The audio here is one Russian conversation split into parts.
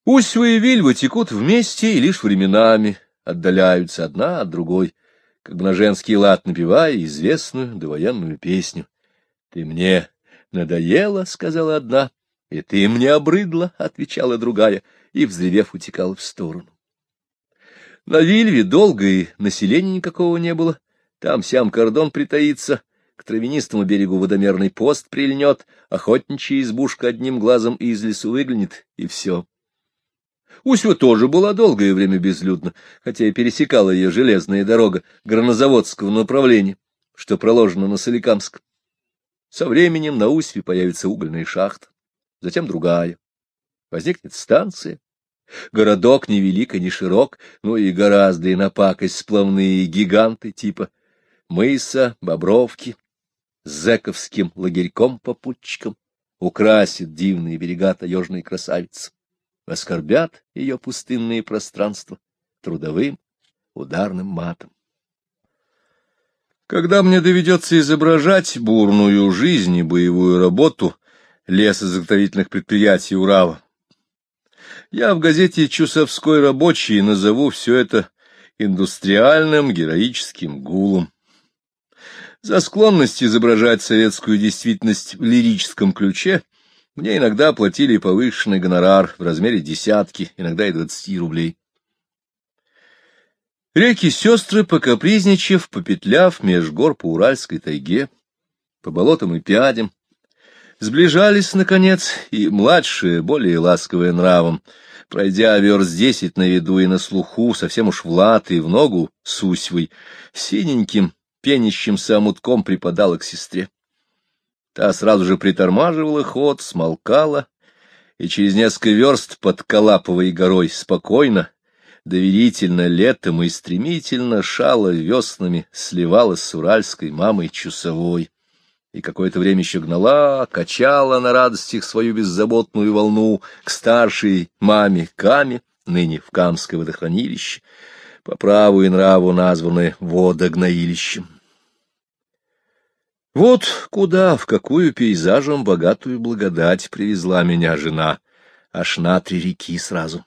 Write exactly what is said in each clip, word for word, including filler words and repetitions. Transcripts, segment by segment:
Усьва и Вильва текут вместе и лишь временами отдаляются одна от другой, как бы на женский лад напевая известную довоенную песню. — Ты мне надоела, — сказала одна, — и ты мне обрыдла, — отвечала другая, и, взревев, утекала в сторону. На Вильве долго и населения никакого не было, там-сям кордон притаится, к травянистому берегу водомерный пост прильнет, охотничья избушка одним глазом из лесу выглянет, и все. Усьва тоже была долгое время безлюдна, хотя и пересекала ее железная дорога горнозаводского направления, что проложено на Соликамск. Со временем на Усьве появится угольная шахта, затем другая. Возникнет станция. Городок ни велик и ни широк, но и гораздо и напакость сплавные гиганты типа мыса, Бобровки, с зэковским лагерьком-попутчиком украсит дивные берега таежной красавицы, оскорбят ее пустынные пространства трудовым ударным матом. Когда мне доведется изображать бурную жизнь и боевую работу лесозаготовительных предприятий Урала, я в газете «Чусовской рабочий» назову все это индустриальным героическим гулом. За склонность изображать советскую действительность в лирическом ключе мне иногда платили повышенный гонорар в размере десятки, иногда и двадцати рублей. Реки-сестры, покапризничав, попетляв меж гор по Уральской тайге, по болотам и пядям, сближались, наконец, и младшие, более ласковые нравом, пройдя верст десять на виду и на слуху, совсем уж в лад и в ногу с Усьвой, синеньким, пенящимся омутком припадала к сестре. Та сразу же притормаживала ход, смолкала, и через несколько верст под Калаповой горой спокойно, доверительно летом и стремительно шала веснами сливалась с уральской мамой Чусовой, и какое-то время еще гнала, качала на радостях свою беззаботную волну к старшей маме Каме, ныне в Камское водохранилище, по праву и нраву названное водогноилищем. Вот куда, в какую пейзажем богатую благодать привезла меня жена, аж на три реки сразу.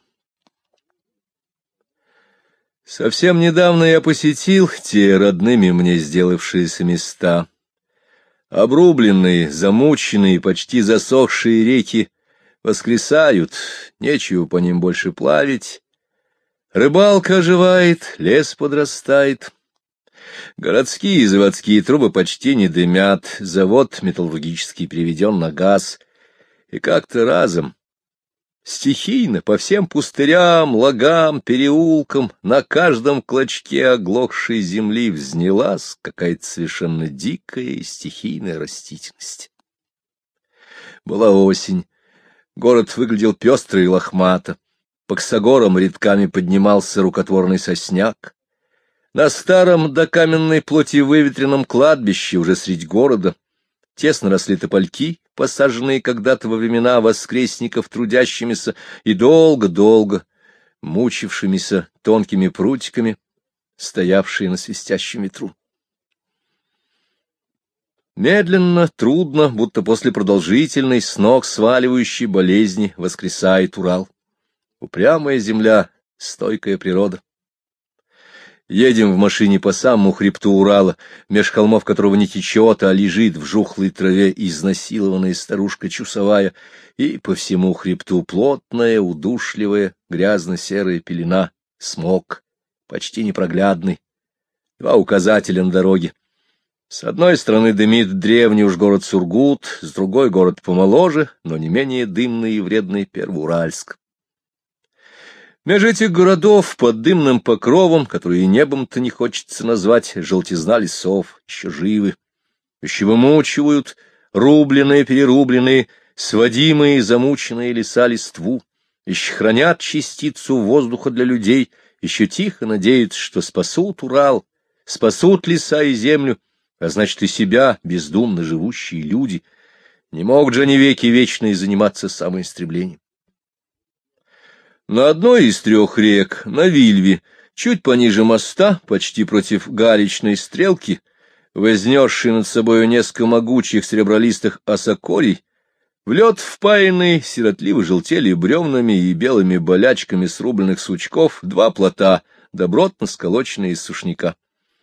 Совсем недавно я посетил те родными мне сделавшиеся места. Обрубленные, замученные, почти засохшие реки воскресают, нечего по ним больше плавить. Рыбалка оживает, лес подрастает. Городские и заводские трубы почти не дымят, завод металлургический переведен на газ. И как-то разом, стихийно, по всем пустырям, лагам, переулкам, на каждом клочке оглохшей земли взнялась какая-то совершенно дикая и стихийная растительность. Была осень, город выглядел пестро и лохмато, по косогорам рядками поднимался рукотворный сосняк. На старом до каменной плоти выветренном кладбище уже средь города тесно росли топольки, посаженные когда-то во времена воскресников трудящимися и долго-долго мучившимися тонкими прутиками, стоявшие на свистящем ветру. Медленно, трудно, будто после продолжительной, с ног сваливающей болезни, воскресает Урал. Упрямая земля, стойкая природа. Едем в машине по самому хребту Урала, меж холмов которого не течет, а лежит в жухлой траве изнасилованная старушка Чусовая, и по всему хребту плотная, удушливая, грязно-серая пелена, смог, почти непроглядный. Два указателя на дороге. С одной стороны дымит древний уж город Сургут, с другой город помоложе, но не менее дымный и вредный Первоуральск. Меж этих городов под дымным покровом, которые небом-то не хочется назвать, желтизна лесов, еще живы, еще вымучивают рубленные, перерубленные, сводимые, замученные леса листву, еще хранят частицу воздуха для людей, еще тихо надеются, что спасут Урал, спасут леса и землю, а значит и себя, бездумно живущие люди. Не могут же они веки вечные заниматься самоистреблением. На одной из трех рек, на Вильве, чуть пониже моста, почти против галечной стрелки, вознесшей над собою несколько могучих серебролистых осокорий, В лед впаянный сиротливо желтели бревнами и белыми болячками срубленных сучков два плота, добротно сколоченные из сушняка.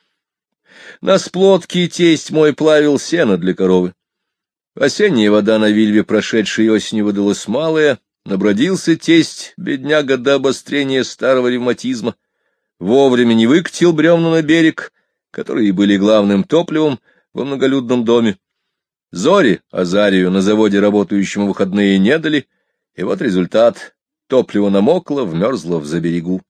На сплотке тесть мой плавил сено для коровы. Осенняя вода на Вильве, прошедшей осенью, выдалась малая, набродился тесть, бедняга, до обострения старого ревматизма, вовремя не выкатил бревна на берег, которые были главным топливом во многолюдном доме. Зоре Азарию на заводе, работающему в выходные, не дали, и вот результат. Топливо намокло, вмерзло в заберегу.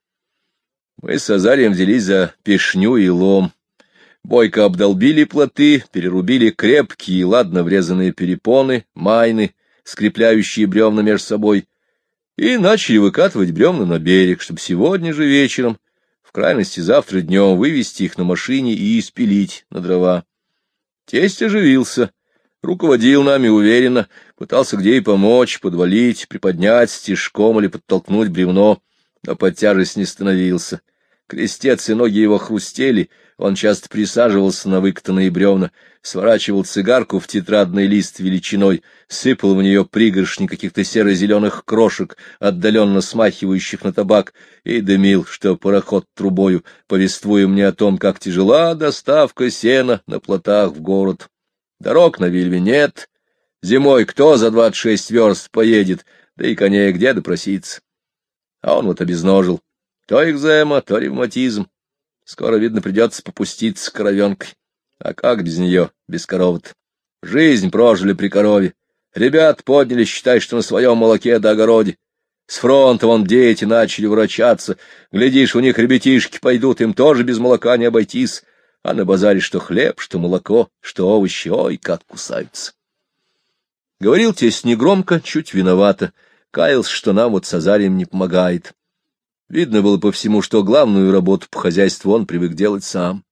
Мы с Азарием взялись за пешню и лом. Бойко обдолбили плоты, перерубили крепкие, ладно врезанные перепоны, майны, скрепляющие бревна между собой, и начали выкатывать бревна на берег, чтобы сегодня же вечером, в крайности завтра днем, вывести их на машине и испилить на дрова. Тесть оживился, руководил нами уверенно, пытался где и помочь, подвалить, приподнять стежком или подтолкнуть бревно, но под тяжесть не становился. Крестец и ноги его хрустели, он часто присаживался на выкатанные бревна, сворачивал цигарку в тетрадный лист величиной, сыпал в нее пригоршни каких-то серо-зеленых крошек, отдаленно смахивающих на табак, и дымил, что пароход трубою, повествуя мне о том, как тяжела доставка сена на плотах в город. Дорог на Вильве нет, зимой кто за двадцать шесть верст поедет, да и коней где допроситься. А он вот обезножил. То экзема, то ревматизм. Скоро, видно, придется попуститься коровенкой. А как без нее, без коровы-то? Жизнь прожили при корове. Ребят подняли, считай, что на своем молоке да огороде. С фронта вон дети начали врачаться. Глядишь, у них ребятишки пойдут, им тоже без молока не обойтись. А на базаре что хлеб, что молоко, что овощи, ой, как кусаются. Говорил тесть негромко, чуть виновато. Каялся, что нам вот с Азарием не помогает. Видно было по всему, что главную работу по хозяйству он привык делать сам.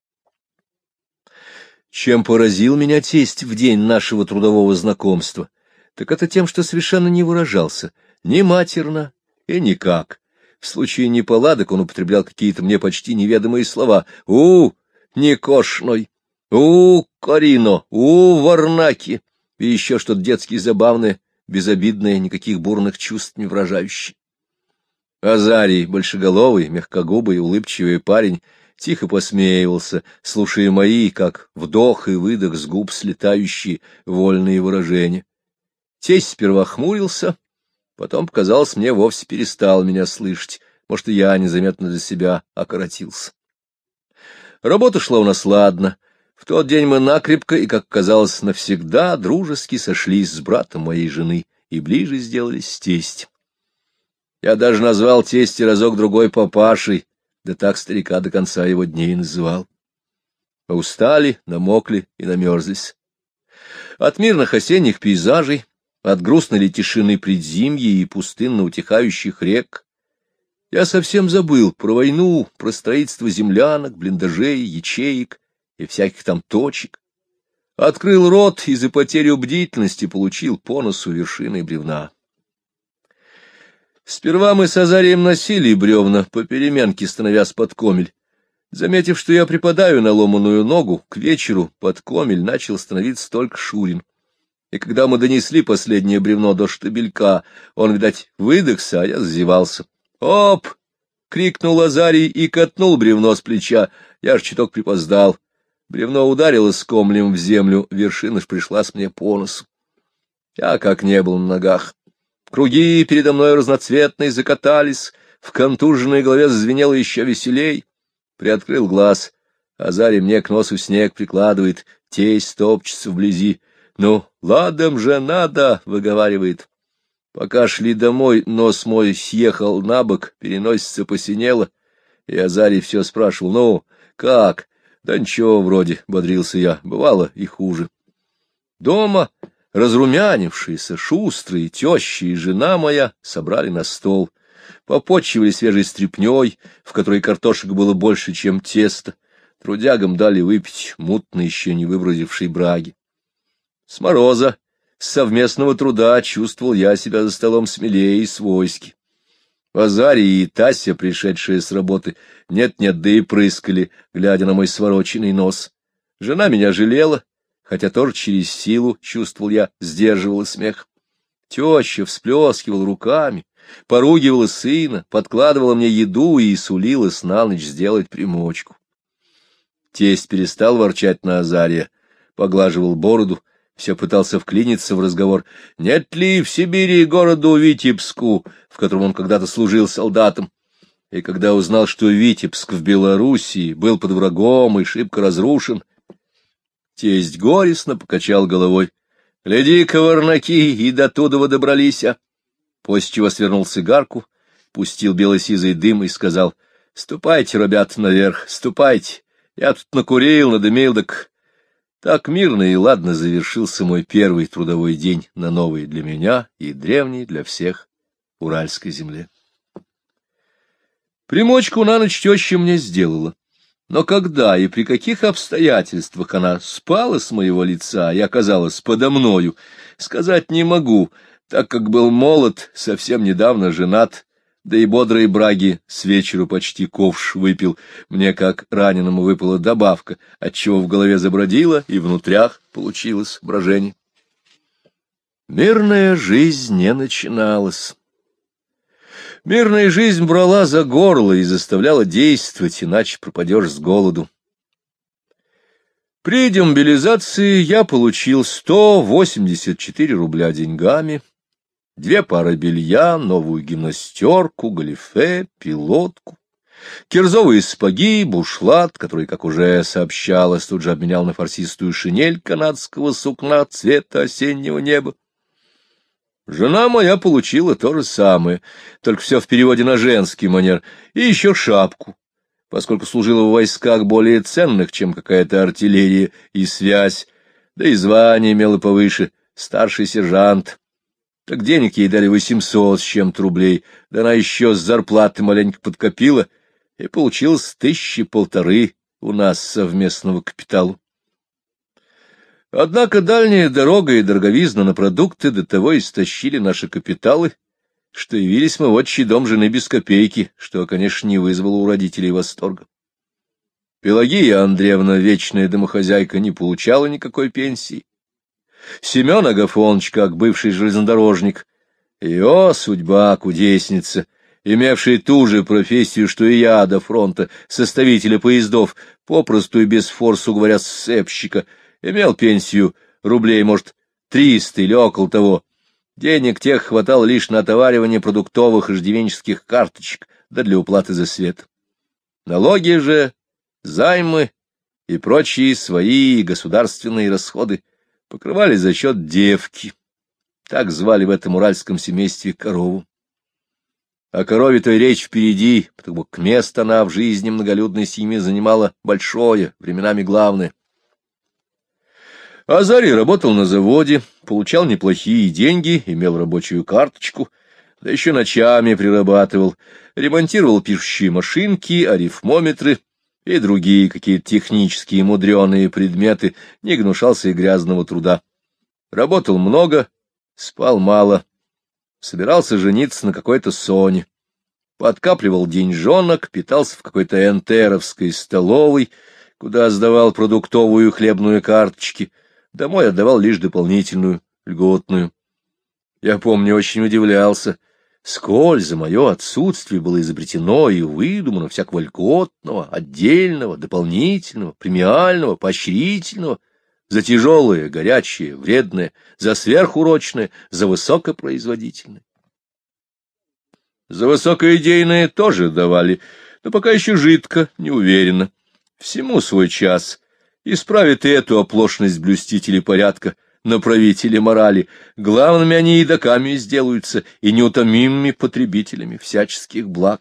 Чем поразил меня тесть в день нашего трудового знакомства, так это тем, что совершенно не выражался, ни матерно и никак. В случае неполадок он употреблял какие-то мне почти неведомые слова. «У, некошной! У, Корино! У, Варнаки!» И еще что-то детски забавное, безобидное, никаких бурных чувств не выражающее. Азарий, большеголовый, мягкогубый, улыбчивый парень, тихо посмеивался, слушая мои, как вдох и выдох с губ слетающие вольные выражения. Тесть сперва хмурился, потом, показалось мне, вовсе перестал меня слышать, может, и я незаметно для себя окоротился. Работа шла у нас ладно. В тот день мы накрепко и, как казалось, навсегда дружески сошлись с братом моей жены и ближе сделались с тестем. Я даже назвал тестя разок-другой папашей, да так старика до конца его дней называл. Мы устали, намокли и намерзлись. От мирных осенних пейзажей, от грустной ли тишины предзимья и пустынно утихающих рек, я совсем забыл про войну, про строительство землянок, блиндажей, ячеек и всяких там точек. Открыл рот и за потерю бдительности получил по носу вершиной бревна. Сперва мы с Азарием носили бревна, по переменке становясь под комель. Заметив, что я припадаю на ломаную ногу, к вечеру под комель начал становиться только Шурин. И когда мы донесли последнее бревно до штабелька, он, видать, выдохся, а я зазевался. «Оп!» — крикнул Азарий и катнул бревно с плеча. Я ж чуток припоздал. Бревно ударило с комлем в землю, вершина ж пришлась мне по носу. Я как не был на ногах. Круги передо мной разноцветные закатались, в контуженной голове зазвенело еще веселей. Приоткрыл глаз. Азарий мне к носу снег прикладывает, тесть топчется вблизи. «Ну, ладом же надо!» — выговаривает. Пока шли домой, нос мой съехал на бок, переносица посинела, и Азарий все спрашивал: «Ну, как?» «Да ничего вроде», — бодрился я, — «бывало и хуже». Дома разрумянившиеся, шустрые теща и жена моя собрали на стол, попотчевали свежей стряпней, в которой картошек было больше, чем тесто, трудягам дали выпить мутно еще не выбродившей браги. С мороза, с совместного труда чувствовал я себя за столом смелее и свойски. Азарий и Тася, пришедшие с работы, нет-нет, да и прыскали, глядя на мой свороченный нос. Жена меня жалела хотя тоже через силу, чувствовал я, сдерживала смех. Теща всплескивала руками, поругивала сына, подкладывала мне еду и сулилась на ночь сделать примочку. Тесть перестал ворчать на Азария, поглаживал бороду, все пытался вклиниться в разговор, нет ли в Сибири городу Витебску, в котором он когда-то служил солдатом. И когда узнал, что Витебск в Белоруссии был под врагом и шибко разрушен, тесть горестно покачал головой. Гляди-ка, варнаки, и до туда добрались, а! После чего свернул цигарку, пустил бело-сизый дым и сказал: — Ступайте, ребята, наверх, ступайте. Я тут накурил, надымил, так... Так мирно и ладно завершился мой первый трудовой день на новой для меня и древней для всех уральской земле. Примочку на ночь теща мне сделала, но когда и при каких обстоятельствах она спала с моего лица и оказалась подо мною, сказать не могу, так как был молод, совсем недавно женат, да и бодрой браги с вечеру почти ковш выпил, мне как раненому выпала добавка, отчего в голове забродило и внутрях получилось брожение. Мирная жизнь не начиналась. Мирная жизнь брала за горло и заставляла действовать, иначе пропадешь с голоду. При демобилизации я получил сто восемьдесят четыре рубля деньгами, две пары белья, новую гимнастерку, галифе, пилотку, кирзовые сапоги, бушлат, который, как уже сообщалось, тут же обменял на фарсистую шинель канадского сукна цвета осеннего неба. Жена моя получила то же самое, только все в переводе на женский манер, и еще шапку, поскольку служила в войсках более ценных, чем какая-то артиллерия и связь, да и звание имела повыше, старший сержант. Так денег ей дали восемьсот с чем-то рублей, да она еще с зарплаты маленько подкопила, и получилось тысячи полторы у нас совместного капитала. Однако дальняя дорога и дороговизна на продукты до того истощили наши капиталы, что явились мы в отчий дом жены без копейки, что, конечно, не вызвало у родителей восторга. Пелагея Андреевна, вечная домохозяйка, не получала никакой пенсии. Семен Агафоныч, как бывший железнодорожник, ее судьба кудесница, имевший ту же профессию, что и я до фронта, составителя поездов, попросту и без форсу говоря, сцепщика, имел пенсию рублей, может, триста или около того. Денег тех хватало лишь на отоваривание продуктовых и ждивенческих карточек, да для уплаты за свет. Налоги же, займы и прочие свои государственные расходы покрывали за счет девки. Так звали в этом уральском семействе корову. О корове-то речь впереди, потому как место она в жизни многолюдной семьи занимала большое, временами главное. Азарий работал на заводе, получал неплохие деньги, имел рабочую карточку, да еще ночами прирабатывал, ремонтировал пишущие машинки, арифмометры и другие какие-то технические мудреные предметы, не гнушался и грязного труда. Работал много, спал мало, собирался жениться на какой-то Соне, подкапливал деньжонок, питался в какой-то энтеровской столовой, куда сдавал продуктовую и хлебную карточки, домой отдавал лишь дополнительную, льготную. Я помню, очень удивлялся, сколь за мое отсутствие было изобретено и выдумано всякого льготного, отдельного, дополнительного, премиального, поощрительного, за тяжелое, горячее, вредное, за сверхурочное, за высокопроизводительное. За высокоидейное тоже давали, но пока еще жидко, неуверенно. Всему свой час. Исправят и эту оплошность блюстители порядка, направители морали. Главными они едоками сделаются и неутомимыми потребителями всяческих благ.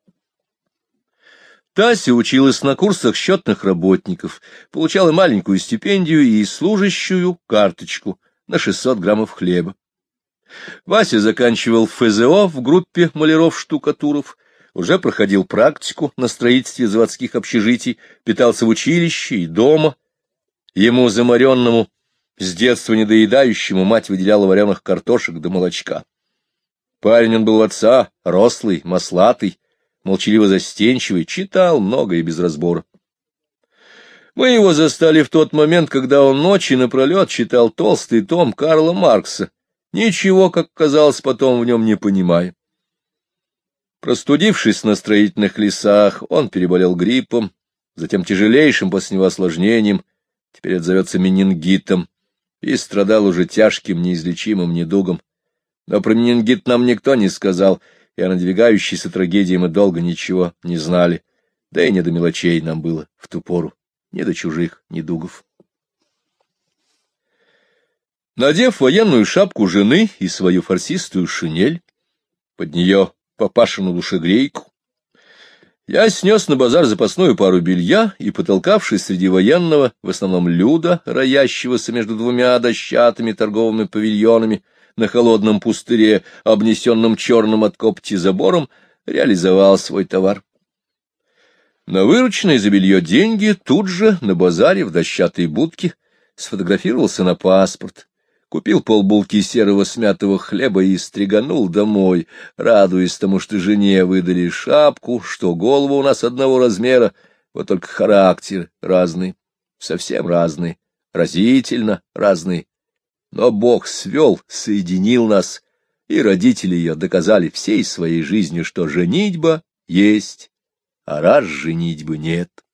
Тася училась на курсах счетных работников, получала маленькую стипендию и служащую карточку на шестьсот граммов хлеба. Вася заканчивал эф зэ о в группе маляров-штукатуров, уже проходил практику на строительстве заводских общежитий, питался в училище и дома. Ему, заморенному, с детства недоедающему, мать выделяла вареных картошек до молочка. Парень он был в отца, рослый, маслатый, молчаливо застенчивый, читал много и без разбора. Мы его застали в тот момент, когда он ночи напролет читал толстый том Карла Маркса, ничего, как казалось, потом в нем не понимая. Простудившись на строительных лесах, он переболел гриппом, затем тяжелейшим после него осложнением, теперь это зовется менингитом, и страдал уже тяжким неизлечимым недугом. Но про менингит нам никто не сказал, и о надвигающейся трагедии мы долго ничего не знали, да и не до мелочей нам было в ту пору, ни до чужих недугов. Надев военную шапку жены и свою фарсистую шинель, под нее папашину душегрейку, я снес на базар запасную пару белья и, потолкавшись среди военного, в основном люда, роящегося между двумя дощатыми торговыми павильонами на холодном пустыре, обнесенном черным от копоти забором, реализовал свой товар. На вырученные за белье деньги тут же на базаре в дощатой будке сфотографировался на паспорт, купил полбулки серого смятого хлеба и стриганул домой, радуясь тому, что жене выдали шапку, что голова у нас одного размера, вот только характер разный, совсем разный, разительно разный. Но Бог свел, соединил нас, и родители ее доказали всей своей жизнью, что женитьба есть, а раз женитьбы нет.